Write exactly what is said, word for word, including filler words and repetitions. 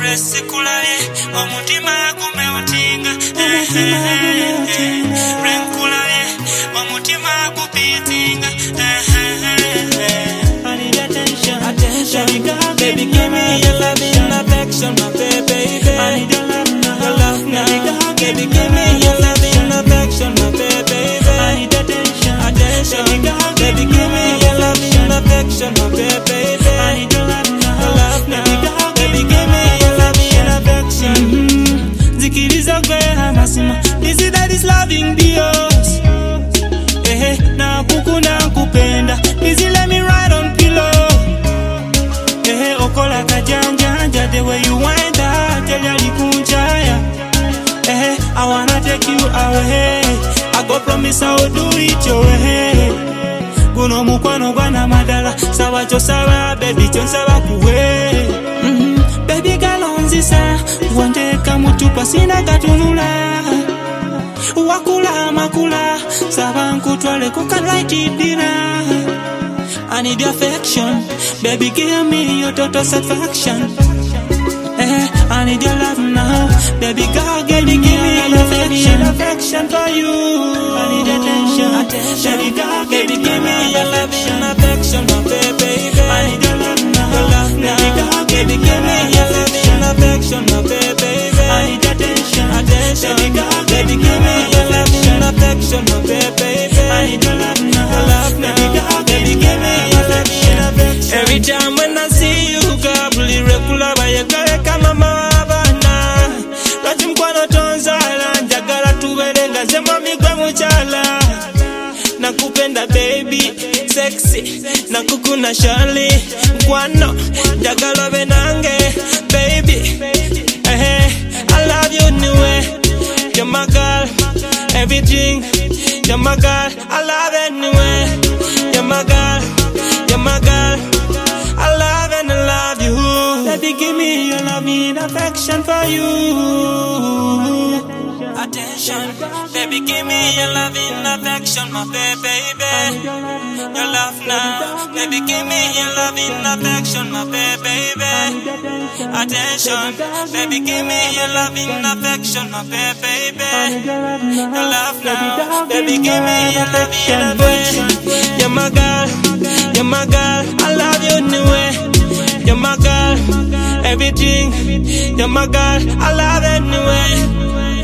Wesi kulaye omutima gume utinga Renkulaye omutima gupitinga I need attention, attention. Baby, give me your loving affection, my baby. I need your love now, your love now. Baby, give me your loving affection, my baby. I need attention, attention. Baby, give me your loving affection, my baby. I need your love now, your love now. Baby, give me your loving affection. Zikiriza kwe hamasima, this is that is loving Dios. Eh, na kuku na kupenda, this is let me ride on pillow. Eh, okola kajanja, the way you wind that, tell ya likunjaya. Eh, I wanna take you away. I go promise I will do it your way. Guno mukwano gwana madala, sawa cho sawa, baby chonsaba kuwe. Mm-hmm. Baby galonzi sa, wande kamutupa sina katunula. Wakula makula, sawa nkutwale kukalaiti dina. I need your affection, baby give me your total satisfaction. Eh, I need your love now, baby girl give me, give me your affection, affection for you. I need attention, attention. Baby girl, baby give me your loving affection, my baby. I need your love now, your love now. Baby girl, baby give me your loving affection, my baby. I need attention, attention. Baby girl, baby give me your loving affection, my baby. I need your love now, your love now. Baby girl, baby give me your loving affection. Every time when I see you, girl, buli rekula ba yekale kama mabana. Lati mkwano tonzala, njagala tubelenga zema migwe mchala. Nakupenda baby, sexy, nakukuna shali. Mkwano, njagala benange, baby. Eh, I love you anyway. You're my girl, everything. You're my girl, I love anyway. You're my girl, you're my girl. I love and I love you. Baby, give me your loving affection for you. Attention, baby, give me your loving affection, my baby. Your love now, baby, give me your loving affection, my baby. Attention, baby, give me your loving affection, my baby. Your love now, baby, give me your loving affection. You're my girl, you're my girl, I love you anyway. You're my girl, everything. You're my girl, I love anyway.